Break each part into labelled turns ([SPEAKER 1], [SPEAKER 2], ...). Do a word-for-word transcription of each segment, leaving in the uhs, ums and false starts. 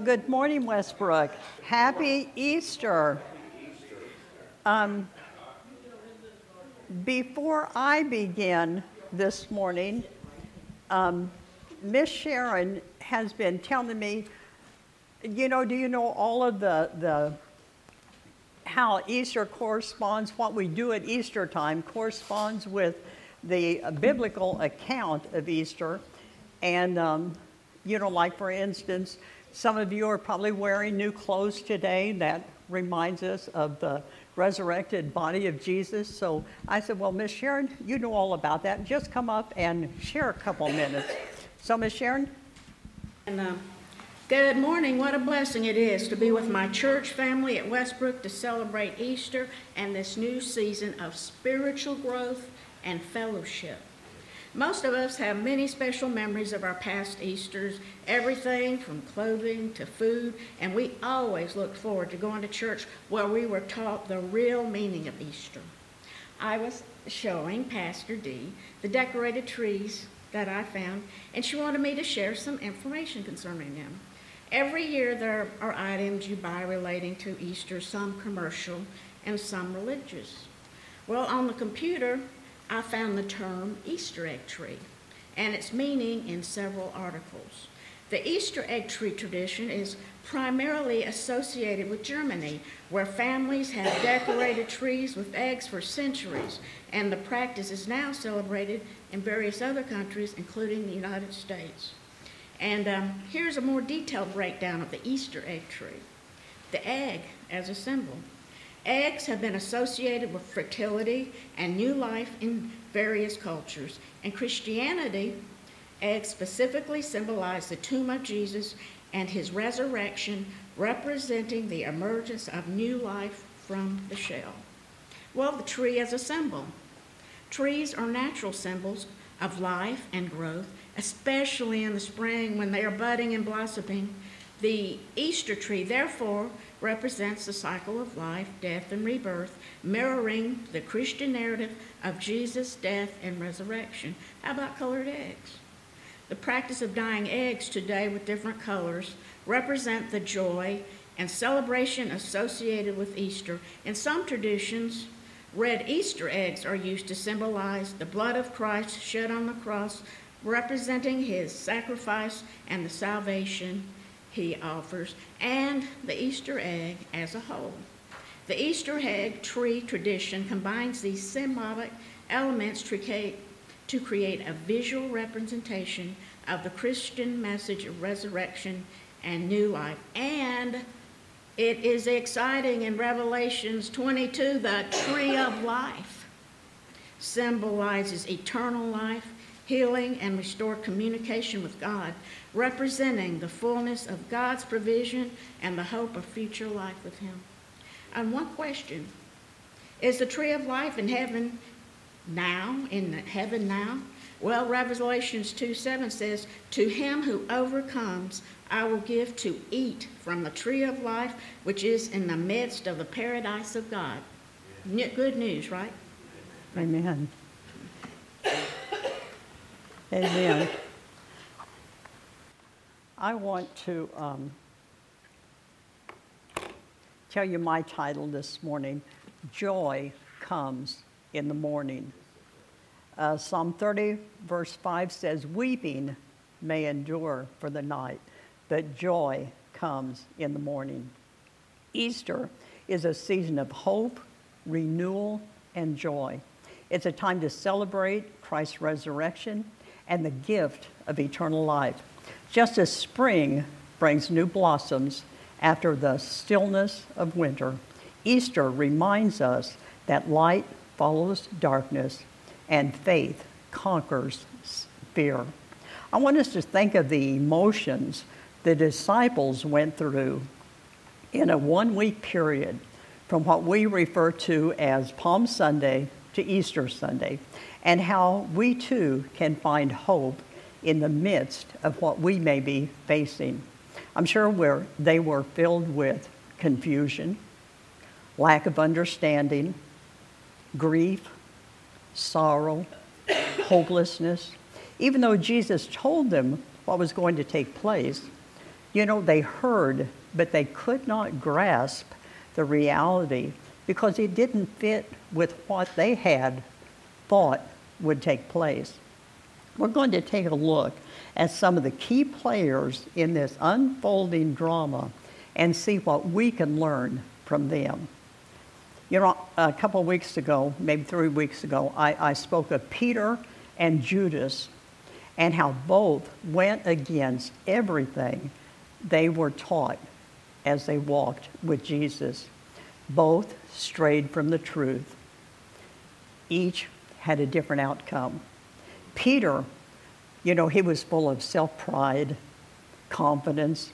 [SPEAKER 1] good morning, Westbrook. Happy Easter. Um, before I begin this morning, um, Miss Sharon has been telling me, you know, do you know all of the, the how Easter corresponds, what we do at Easter time corresponds with the biblical account of Easter. And, um, you know, like for instance, some of you are probably wearing new clothes today. That reminds us of the resurrected body of Jesus. So I said, well, Miss Sharon, you know all about that. Just come up and share a couple minutes. So, Miss Sharon?
[SPEAKER 2] And, uh, good morning. What a blessing it is to be with my church family at Westbrook to celebrate Easter and this new season of spiritual growth and fellowship. Most of us have many special memories of our past Easters, everything from clothing to food, and we always looked forward to going to church where we were taught the real meaning of Easter. I was showing Pastor Dee the decorated trees that I found, and she wanted me to share some information concerning them. Every year there are items you buy relating to Easter, some commercial and some religious. Well, on the computer, I found the term Easter egg tree and its meaning in several articles. The Easter egg tree tradition is primarily associated with Germany, where families have decorated trees with eggs for centuries, and the practice is now celebrated in various other countries, including the United States. And um, here's a more detailed breakdown of the Easter egg tree. The egg as a symbol. Eggs have been associated with fertility and new life in various cultures. In Christianity, eggs specifically symbolize the tomb of Jesus and his resurrection, representing the emergence of new life from the shell. Well, the tree as a symbol. Trees are natural symbols of life and growth, especially in the spring when they are budding and blossoming. The Easter tree, therefore, represents the cycle of life, death, and rebirth, mirroring the Christian narrative of Jesus' death and resurrection. How about colored eggs? The practice of dyeing eggs today with different colors represent the joy and celebration associated with Easter. In some traditions, red Easter eggs are used to symbolize the blood of Christ shed on the cross, representing his sacrifice and the salvation he offers, and the Easter egg as a whole. The Easter egg tree tradition combines these symbolic elements to create, to create a visual representation of the Christian message of resurrection and new life. And it is exciting in Revelations twenty-two, the tree of life symbolizes eternal life, healing, and restored communication with God, representing the fullness of God's provision and the hope of future life with him. And one question, is the tree of life in heaven now, in heaven now? Well, Revelations two seven says, to him who overcomes, I will give to eat from the tree of life, which is in the midst of the paradise of God. Good news, right?
[SPEAKER 1] Amen. Amen. I want to um, tell you my title this morning, Joy Comes in the Morning. Uh, Psalm thirty, verse five says, weeping may endure for the night, but joy comes in the morning. Easter is a season of hope, renewal, and joy. It's a time to celebrate Christ's resurrection and the gift of eternal life. Just as spring brings new blossoms after the stillness of winter, Easter reminds us that light follows darkness and faith conquers fear. I want us to think of the emotions the disciples went through in a one-week period from what we refer to as Palm Sunday to Easter Sunday, and how we too can find hope in the midst of what we may be facing. I'm sure we're, they were filled with confusion, lack of understanding, grief, sorrow, hopelessness. Even though Jesus told them what was going to take place, You know, they heard, but they could not grasp the reality because it didn't fit with what they had thought would take place. We're going to take a look at some of the key players in this unfolding drama and see what we can learn from them. You know, a couple of weeks ago, maybe three weeks ago, I, I spoke of Peter and Judas and how both went against everything they were taught as they walked with Jesus. Both strayed from the truth. Each had a different outcome. Peter, you know, he was full of self-pride, confidence,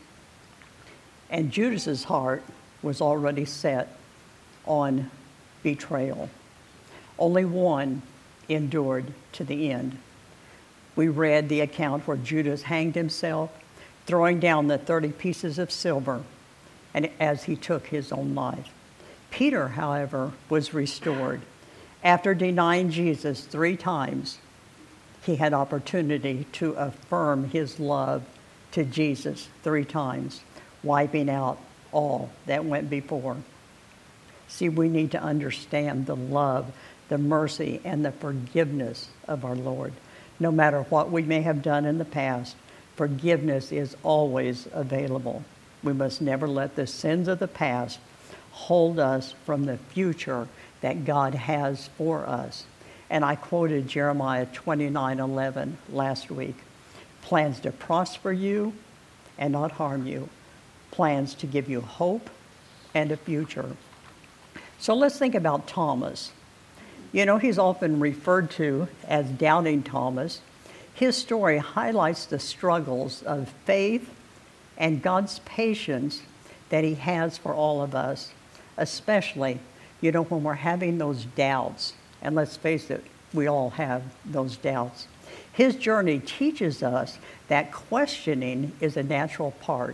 [SPEAKER 1] and Judas's heart was already set on betrayal. Only one endured to the end. We read the account where Judas hanged himself, throwing down the thirty pieces of silver, and as he took his own life. Peter, however, was restored. After denying Jesus three times, he had opportunity to affirm his love to Jesus three times, wiping out all that went before. See, we need to understand the love, the mercy, and the forgiveness of our Lord. No matter what we may have done in the past, forgiveness is always available. We must never let the sins of the past hold us from the future that God has for us. And I quoted Jeremiah twenty-nine eleven last week. Plans to prosper you and not harm you. Plans to give you hope and a future. So let's think about Thomas. You know, he's often referred to as Doubting Thomas. His story highlights the struggles of faith and God's patience that he has for all of us, especially, you know, when we're having those doubts. And let's face it, we all have those doubts. His journey teaches us that questioning is a natural part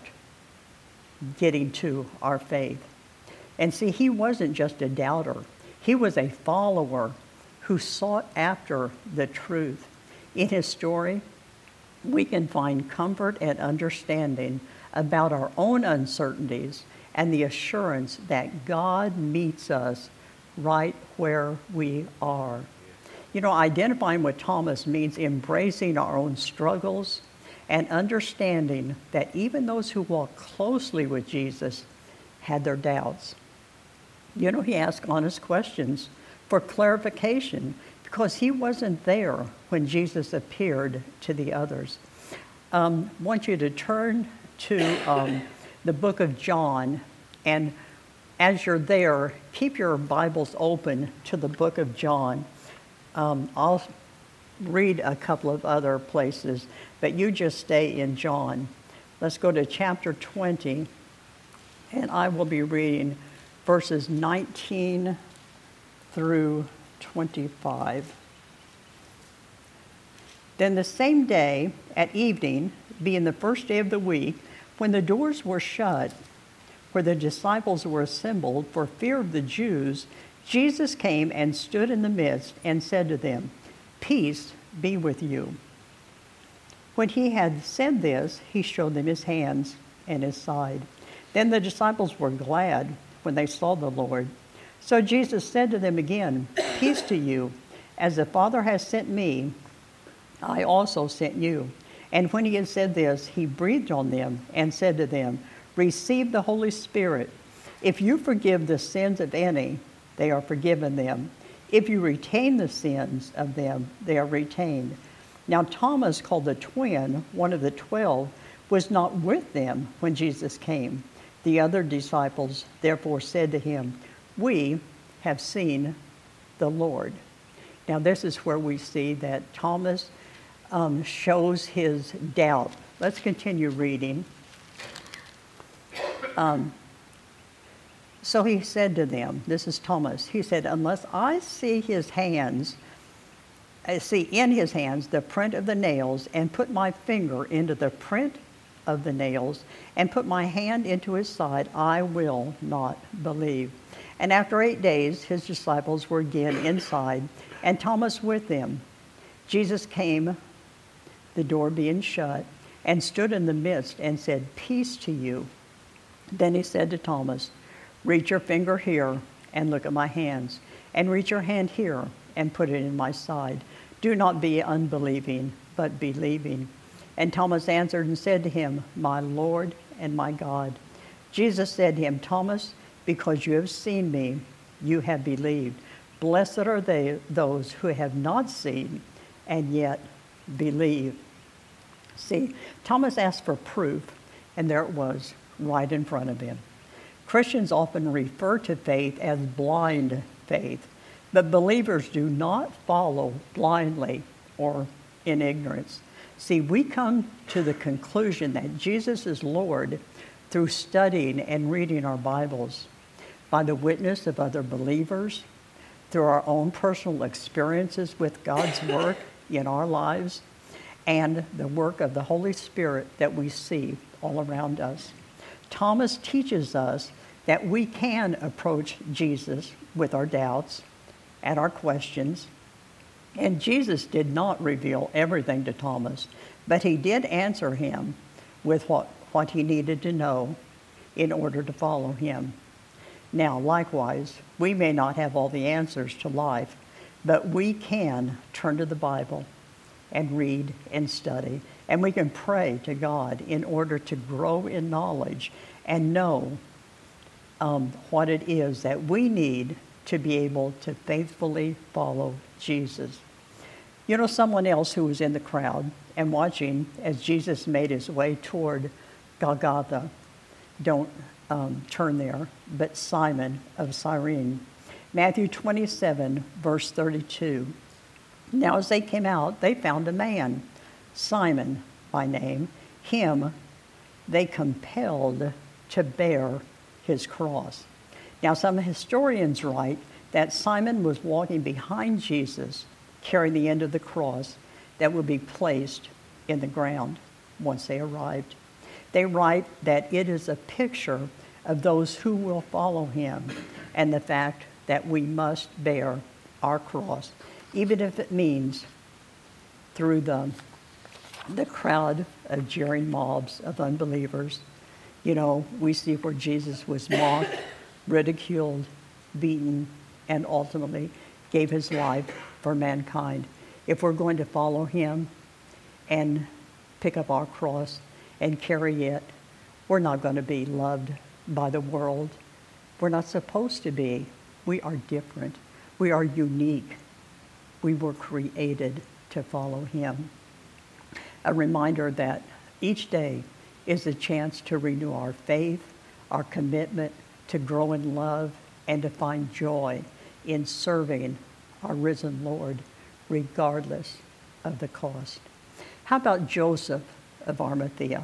[SPEAKER 1] getting to our faith. And see, he wasn't just a doubter. He was a follower who sought after the truth. In his story, we can find comfort and understanding about our own uncertainties and the assurance that God meets us right where we are. You know, identifying with Thomas means embracing our own struggles and understanding that even those who walk closely with Jesus had their doubts. You know, he asked honest questions for clarification because he wasn't there when Jesus appeared to the others. Um, I want you to turn to um, the book of John, and as you're there, keep your Bibles open to the book of John. Um, I'll read a couple of other places, but you just stay in John. Let's go to chapter twenty, and I will be reading verses nineteen through twenty-five. Then the same day at evening, being the first day of the week, when the doors were shut, where the disciples were assembled for fear of the Jews, Jesus came and stood in the midst and said to them, "Peace be with you." When he had said this, he showed them his hands and his side. Then the disciples were glad when they saw the Lord. So Jesus said to them again, "Peace to you. As the Father has sent me, I also sent you." And when he had said this, he breathed on them and said to them, "Receive the Holy Spirit. If you forgive the sins of any, they are forgiven them. If you retain the sins of them, they are retained." Now Thomas, called the twin, one of the twelve, was not with them when Jesus came. The other disciples therefore said to him, "We have seen the Lord." Now this is where we see that Thomas um, shows his doubt. Let's continue reading. Um, so he said to them, this is Thomas, he said, "Unless I see his hands, I see in his hands the print of the nails, and put my finger into the print of the nails, and put my hand into his side, I will not believe." And after eight days, his disciples were again inside, and Thomas with them. Jesus came, the door being shut, and stood in the midst and said, "Peace to you." Then he said to Thomas, "Reach your finger here and look at my hands, and reach your hand here and put it in my side. Do not be unbelieving, but believing." And Thomas answered and said to him, "My Lord and my God." Jesus said to him, "Thomas, because you have seen me, you have believed. Blessed are they, those who have not seen and yet believe." See, Thomas asked for proof, and there it was, right in front of him. Christians often refer to faith as blind faith, but believers do not follow blindly or in ignorance. See, we come to the conclusion that Jesus is Lord through studying and reading our Bibles, by the witness of other believers, through our own personal experiences with God's work in our lives, and the work of the Holy Spirit that we see all around us. Thomas teaches us that we can approach Jesus with our doubts and our questions. And Jesus did not reveal everything to Thomas, but he did answer him with what, what he needed to know in order to follow him. Now, likewise, we may not have all the answers to life, but we can turn to the Bible and read and study, and we can pray to God in order to grow in knowledge and know um, what it is that we need to be able to faithfully follow Jesus. You know, someone else who was in the crowd and watching as Jesus made his way toward Golgotha, don't um, turn there, but Simon of Cyrene. Matthew twenty-seven, verse thirty-two. Now as they came out, they found a man, Simon by name. Him they compelled to bear his cross. Now some historians write that Simon was walking behind Jesus, carrying the end of the cross that would be placed in the ground once they arrived. They write that it is a picture of those who will follow him and the fact that we must bear our cross, even if it means through the, the crowd of jeering mobs of unbelievers. You know, we see where Jesus was mocked, ridiculed, beaten, and ultimately gave his life for mankind. If we're going to follow him and pick up our cross and carry it, we're not going to be loved by the world. We're not supposed to be. We are different. We are unique. We were created to follow him. A reminder that each day is a chance to renew our faith, our commitment to grow in love, and to find joy in serving our risen Lord, regardless of the cost. How about Joseph of Arimathea?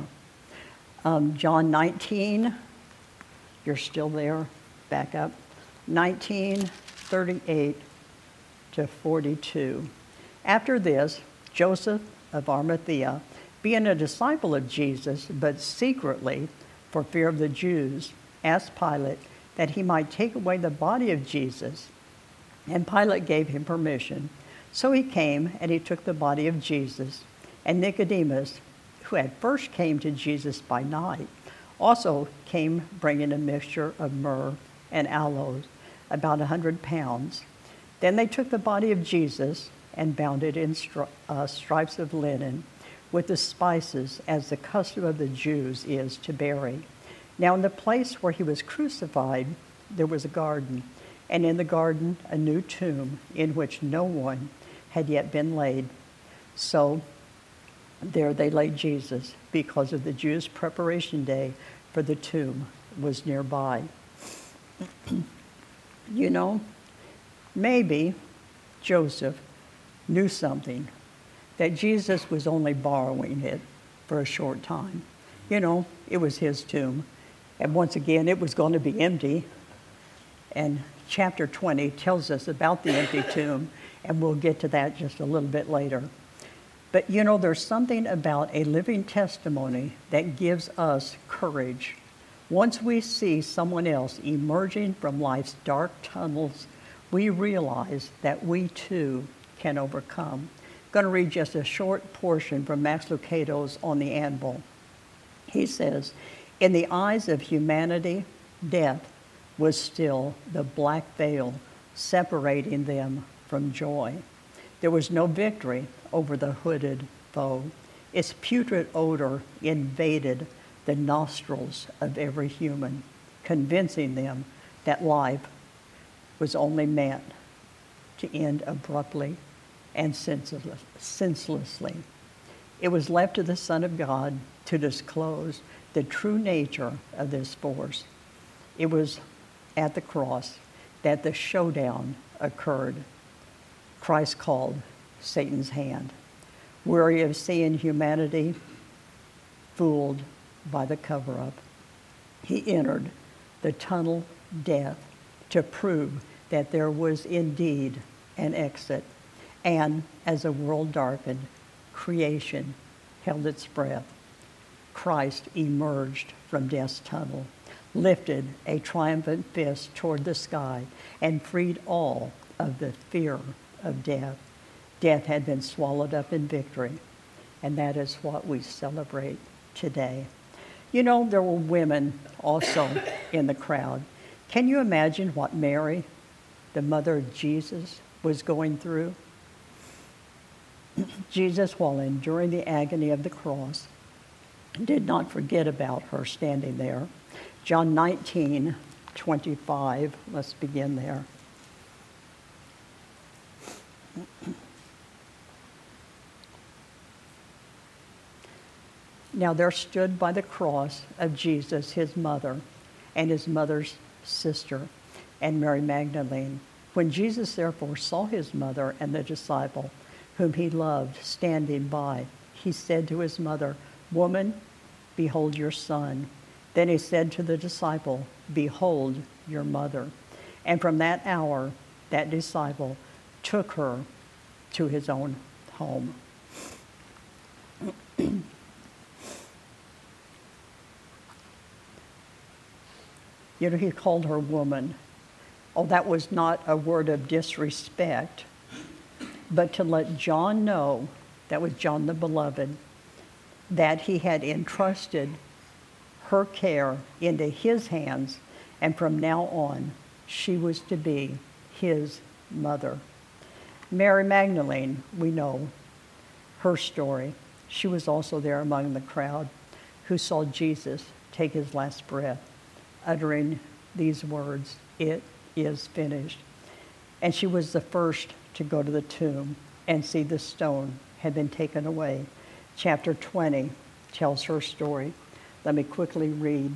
[SPEAKER 1] Um, John nineteen, you're still there, back up. nineteen, thirty-eight to forty-two. After this, Joseph of Arimathea, being a disciple of Jesus, but secretly for fear of the Jews, asked Pilate that he might take away the body of Jesus. And Pilate gave him permission. So he came and he took the body of Jesus. And Nicodemus, who had first came to Jesus by night, also came bringing a mixture of myrrh and aloes, about a hundred pounds. Then they took the body of Jesus and bound it in stri- uh, stripes of linen with the spices, as the custom of the Jews is to bury. Now in the place where he was crucified, there was a garden, and in the garden a new tomb in which no one had yet been laid. So there they laid Jesus, because of the Jews' preparation day for the tomb was nearby. You know, maybe Joseph knew something, that Jesus was only borrowing it for a short time. You know, it was his tomb. And once again, it was going to be empty. And chapter twenty tells us about the empty tomb, and we'll get to that just a little bit later. But you know, there's something about a living testimony that gives us courage. Once we see someone else emerging from life's dark tunnels, we realize that we too can overcome. going to read just a short portion from Max Lucado's On the Anvil. He says, in the eyes of humanity, death was still the black veil separating them from joy. There was no victory over the hooded foe. Its putrid odor invaded the nostrils of every human, convincing them that life was only meant to end abruptly and senseless, senselessly. It was left to the Son of God to disclose the true nature of this force. It was at the cross that the showdown occurred. Christ called Satan's hand. Weary of seeing humanity fooled by the cover-up, he entered the tunnel death to prove that there was indeed an exit. And as the world darkened, creation held its breath. Christ emerged from death's tunnel, lifted a triumphant fist toward the sky, and freed all of the fear of death. Death had been swallowed up in victory, and that is what we celebrate today. You know, there were women also in the crowd. Can you imagine what Mary, the mother of Jesus, was going through? Jesus, while enduring the agony of the cross, did not forget about her standing there. John nineteen twenty-five, let's begin there. Now there stood by the cross of Jesus his mother and his mother's sister and Mary Magdalene. When Jesus therefore saw his mother and the disciple whom he loved standing by, he said to his mother, "Woman, behold your son." Then he said to the disciple, "Behold your mother." And from that hour, that disciple took her to his own home. You know, he called her woman. Oh, that was not a word of disrespect, but to let John know, that was John the Beloved, that he had entrusted her care into his hands, and from now on, she was to be his mother. Mary Magdalene, we know her story. She was also there among the crowd who saw Jesus take his last breath, uttering these words, "It is finished." And she was the first to go to the tomb and see the stone had been taken away. Chapter twenty tells her story. Let me quickly read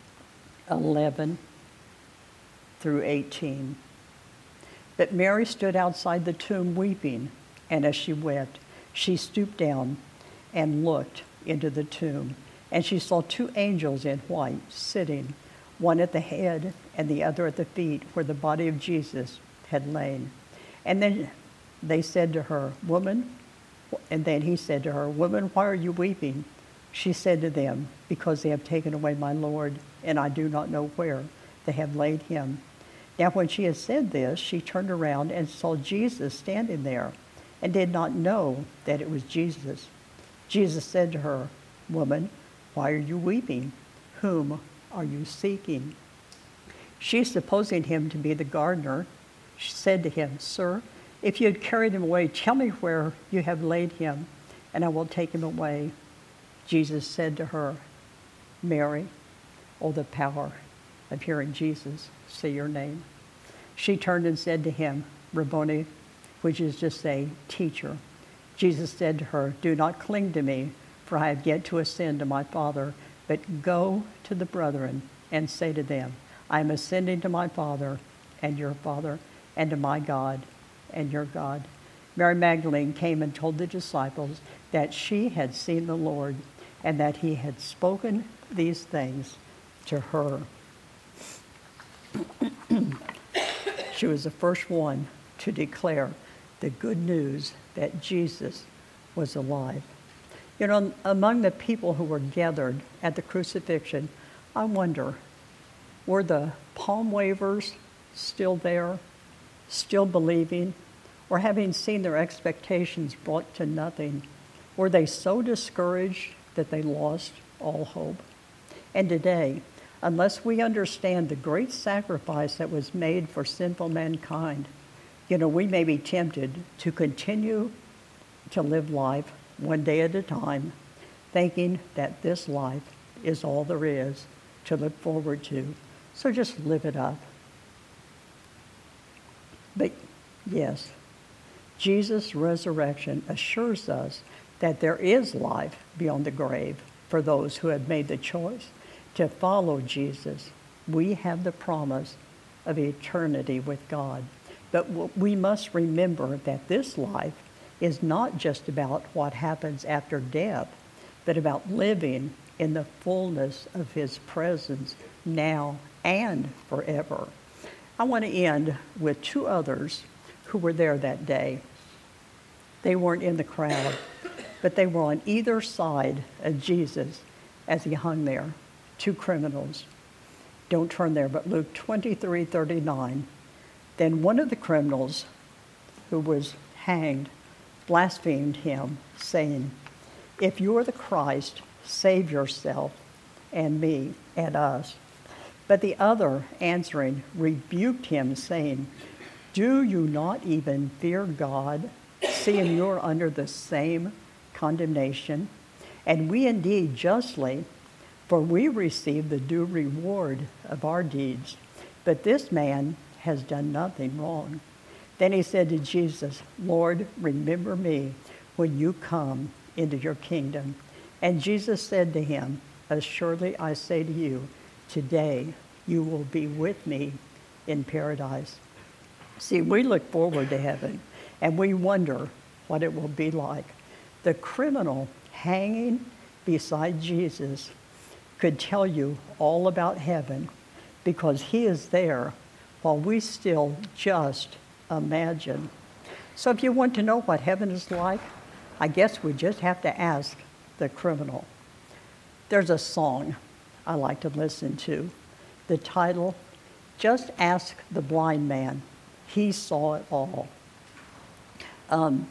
[SPEAKER 1] eleven through eighteen. But Mary stood outside the tomb weeping, and as she wept, she stooped down and looked into the tomb, and she saw two angels in white sitting, one at the head and the other at the feet where the body of Jesus had lain. And then they said to her, "Woman," and then he said to her, "Woman, why are you weeping?" She said to them, "Because they have taken away my Lord, and I do not know where they have laid him." Now when she had said this, she turned around and saw Jesus standing there, and did not know that it was Jesus. Jesus said to her, "Woman, why are you weeping? Whom are you seeking?" She, supposing him to be the gardener, she said to him, "Sir, if you had carried him away, tell me where you have laid him, and I will take him away." Jesus said to her, "Mary." Oh, the power of hearing Jesus say your name. She turned and said to him, "Rabboni," which is to say, teacher. Jesus said to her, "Do not cling to me, for I have yet to ascend to my Father, but go to the brethren and say to them, I am ascending to my Father and your Father, and to my God and your God." Mary Magdalene came and told the disciples that she had seen the Lord, and that he had spoken these things to her. She was the first one to declare the good news that Jesus was alive. You know, among the people who were gathered at the crucifixion, I wonder, were the palm wavers still there, still believing, Or having seen their expectations brought to nothing, were they so discouraged that they lost all hope? And today, unless we understand the great sacrifice that was made for sinful mankind, you know, we may be tempted to continue to live life one day at a time, thinking that this life is all there is to look forward to. So just live it up. But yes, Jesus' resurrection assures us that there is life beyond the grave for those who have made the choice to follow Jesus. We have the promise of eternity with God. But we must remember that this life is not just about what happens after death, but about living in the fullness of his presence now and forever. I want to end with two others who were there that day. They weren't in the crowd, but they were on either side of Jesus as he hung there, two criminals. Don't turn there, but Luke twenty-three thirty-nine. Then one of the criminals who was hanged blasphemed him, saying, "If you are the Christ, save yourself and me and us." But the other, answering, rebuked him, saying, "Do you not even fear God, seeing you're under the same condemnation? And we indeed justly, for we receive the due reward of our deeds. But this man has done nothing wrong." Then he said to Jesus, "Lord, remember me when you come into your kingdom." And Jesus said to him, "Assuredly I say to you, today you will be with me in paradise." See, we look forward to heaven, and we wonder what it will be like. The criminal hanging beside Jesus could tell you all about heaven because he is there while we still just imagine. So if you want to know what heaven is like, I guess we just have to ask the criminal. There's a song I like to listen to. The title, "Just Ask the Blind Man. He Saw It All." Um,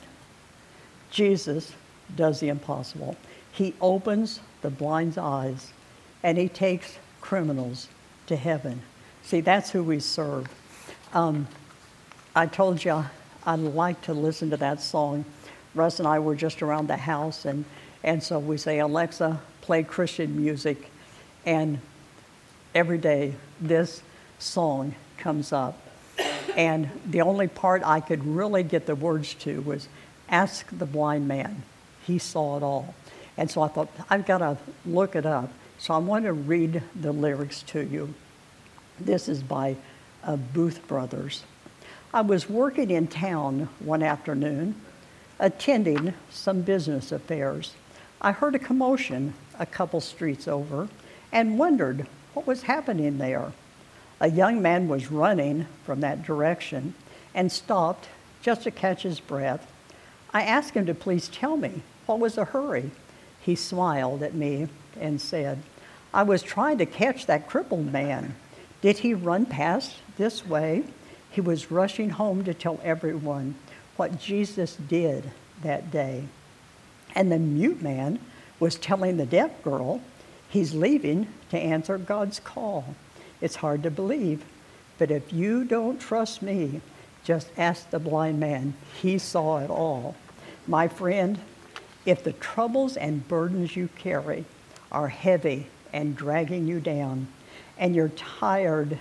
[SPEAKER 1] Jesus does the impossible. He opens the blind's eyes, and he takes criminals to heaven. See, that's who we serve. Um, I told you I like to listen to that song. Russ and I were just around the house, and, and so we say, "Alexa, play Christian music." And every day this song comes up. And the only part I could really get the words to was, "Ask the blind man. He saw it all." And so I thought, I've got to look it up. So I want to read the lyrics to you. This is by uh, Booth Brothers. "I was working in town one afternoon, attending some business affairs. I heard a commotion a couple streets over and wondered what was happening there. A young man was running from that direction and stopped just to catch his breath. I asked him to please tell me what was the hurry. He smiled at me and said, 'I was trying to catch that crippled man. Did he run past this way?' He was rushing home to tell everyone what Jesus did that day. And the mute man was telling the deaf girl he's leaving to answer God's call. It's hard to believe, but if you don't trust me, just ask the blind man. He saw it all." My friend, if the troubles and burdens you carry are heavy and dragging you down, and you're tired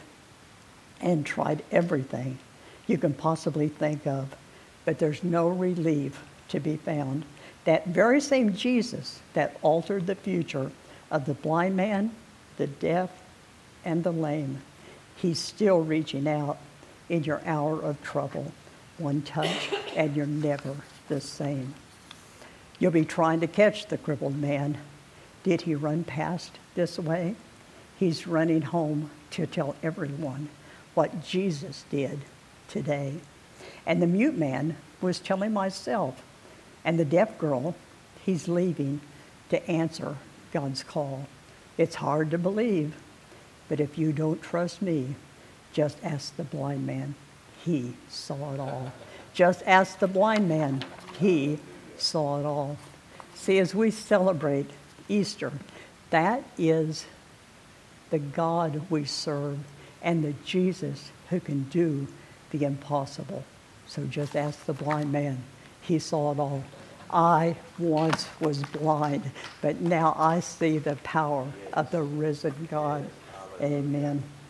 [SPEAKER 1] and tried everything you can possibly think of, but there's no relief to be found, that very same Jesus that altered the future of the blind man, the deaf, and the lame, he's still reaching out in your hour of trouble. One touch and you're never the same. You'll be trying to catch the crippled man. Did he run past this way? He's running home to tell everyone what Jesus did today. And the mute man was telling myself, and the deaf girl, he's leaving to answer God's call. It's hard to believe, but if you don't trust me, just ask the blind man. He saw it all. Just ask the blind man. He saw it all. See, as we celebrate Easter, that is the God we serve and the Jesus who can do the impossible. So just ask the blind man. He saw it all. I once was blind, but now I see the power of the risen God. Amen.